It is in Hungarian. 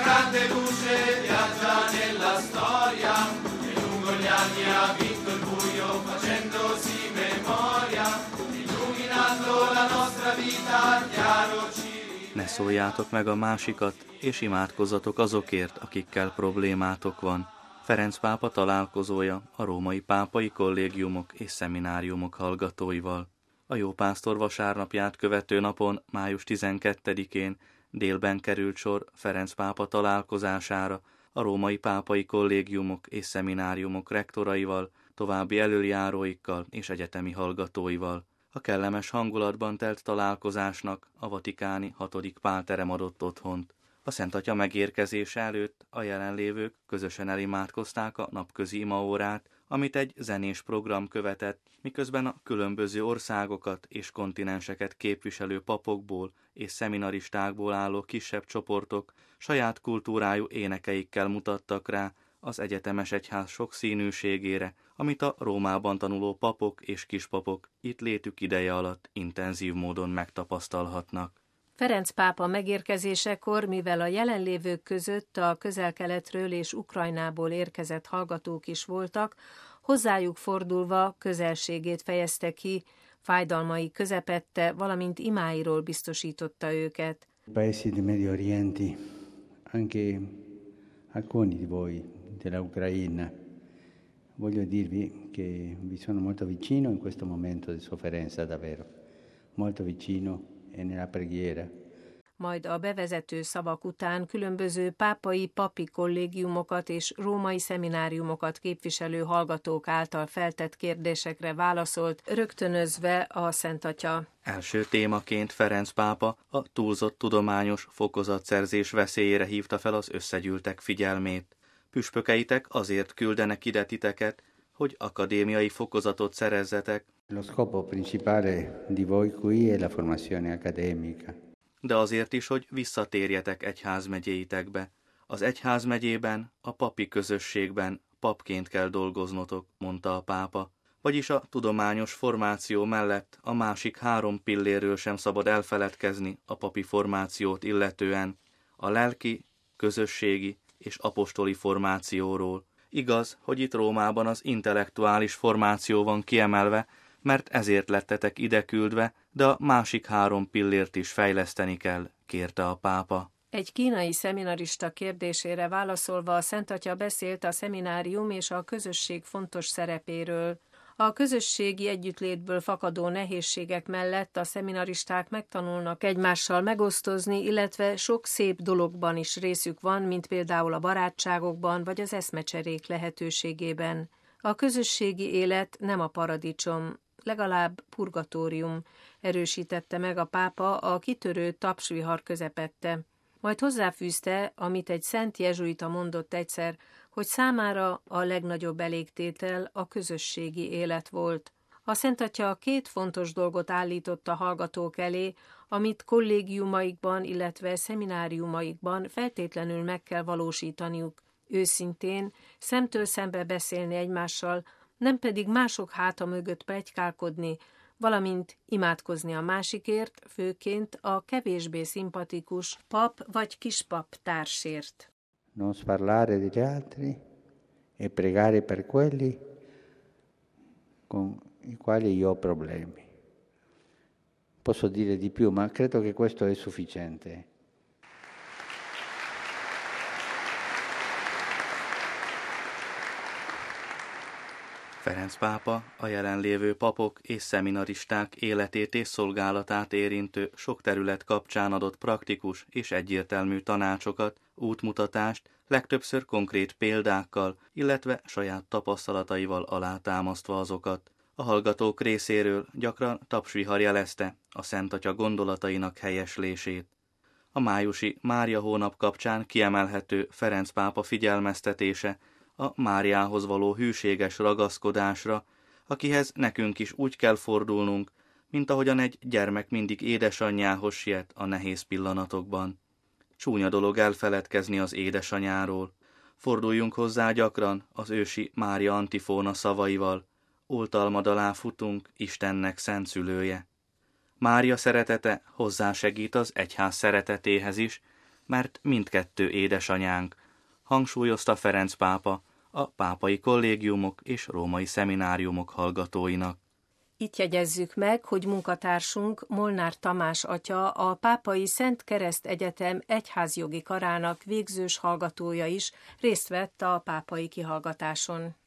grande luce viaggia nella storia e lungo gli anni ha vinto il buio facendosi memoria, illuminando la nostra vita chiaro ci. Ne szóljátok meg a másikat, és imádkozzatok azokért, akikkel problémátok van. Ferenc pápa találkozója a római pápai kollégiumok és szemináriumok hallgatóival. A jópásztor vasárnapját követő napon, május 12-én délben került sor Ferenc pápa találkozására a római pápai kollégiumok és szemináriumok rektoraival, további elöljáróikkal és egyetemi hallgatóival. A kellemes hangulatban telt találkozásnak a vatikáni 6. Pálterem adott otthont. A Szent Atya megérkezése előtt a jelenlévők közösen elimádkozták a napközi imaórát, amit egy zenés program követett, miközben a különböző országokat és kontinenseket képviselő papokból és szeminaristákból álló kisebb csoportok saját kultúrájú énekeikkel mutattak rá az egyetemes egyház sokszínűségére, amit a Rómában tanuló papok és kispapok itt létük ideje alatt intenzív módon megtapasztalhatnak. Ferenc pápa megérkezésekor, mivel a jelenlévők között a Közel-Keletről és Ukrajnából érkezett hallgatók is voltak, hozzájuk fordulva közelségét fejezte ki, fájdalmai közepette, valamint imáiról biztosította őket. Paesi del Medio Oriente, anche alcuni di voi della Ucraina, voglio dirvi che vi sono molto vicino in questo momento di sofferenza davvero, molto vicino e nella preghiera. Majd a bevezető szavak után különböző pápai papi kollégiumokat és római szemináriumokat képviselő hallgatók által feltett kérdésekre válaszolt, rögtönözve a Szent Atya. Első témaként Ferenc pápa a túlzott tudományos fokozatszerzés veszélyére hívta fel az összegyűltek figyelmét. Püspökeitek azért küldenek ide titeket, hogy akadémiai fokozatot szerezzetek. Lo scopo principale di voi qui è la formazione accademica. De azért is, hogy visszatérjetek egyházmegyéitekbe. Az egyházmegyében, a papi közösségben papként kell dolgoznotok, mondta a pápa. Vagyis a tudományos formáció mellett a másik 3 pillérről sem szabad elfeledkezni a papi formációt illetően, a lelki, közösségi és apostoli formációról. Igaz, hogy itt Rómában az intellektuális formáció van kiemelve, mert ezért lettetek ide küldve, de a másik 3 pillért is fejleszteni kell, kérte a pápa. Egy kínai szeminarista kérdésére válaszolva a Szent Atya beszélt a szeminárium és a közösség fontos szerepéről. A közösségi együttlétből fakadó nehézségek mellett a szeminaristák megtanulnak egymással megosztozni, illetve sok szép dologban is részük van, mint például a barátságokban vagy az eszmecserék lehetőségében. A közösségi élet nem a paradicsom, legalább purgatórium, erősítette meg a pápa a kitörő tapsvihar közepette. Majd hozzáfűzte, amit egy szent jezsuita mondott egyszer, hogy számára a legnagyobb elégtétel a közösségi élet volt. A Szent Atya 2 fontos dolgot állított a hallgatók elé, amit kollégiumaikban, illetve szemináriumaikban feltétlenül meg kell valósítaniuk. Őszintén, szemtől szembe beszélni egymással, nem pedig mások háta mögött pletykálkodni, valamint imádkozni a másikért, főként a kevésbé szimpatikus pap vagy kispap társért. Non sparlare degli altri e pregare per quelli con i quali io ho problemi. Posso dire di più, ma credo che questo è sufficiente. Ferenc pápa a jelenlévő papok és szeminaristák életét és szolgálatát érintő sok terület kapcsán adott praktikus és egyértelmű tanácsokat, útmutatást, legtöbbször konkrét példákkal, illetve saját tapasztalataival alátámasztva azokat. A hallgatók részéről gyakran tapsvihar jelezte a Szent Atya gondolatainak helyeslését. A májusi Mária hónap kapcsán kiemelhető Ferenc pápa figyelmeztetése a Máriához való hűséges ragaszkodásra, akihez nekünk is úgy kell fordulnunk, mint ahogyan egy gyermek mindig édesanyjához siet a nehéz pillanatokban. Csúnya dolog elfeledkezni az édesanyáról. Forduljunk hozzá gyakran az ősi Mária antifóna szavaival: oltalmad alá futunk, Istennek szent szülője. Mária szeretete hozzásegít az egyház szeretetéhez is, mert mindkettő édesanyánk, hangsúlyozta Ferenc pápa a pápai kollégiumok és római szemináriumok hallgatóinak. Itt jegyezzük meg, hogy munkatársunk Molnár Tamás atya a Pápai Szent Kereszt Egyetem egyházjogi karának végzős hallgatója is részt vett a pápai kihallgatáson.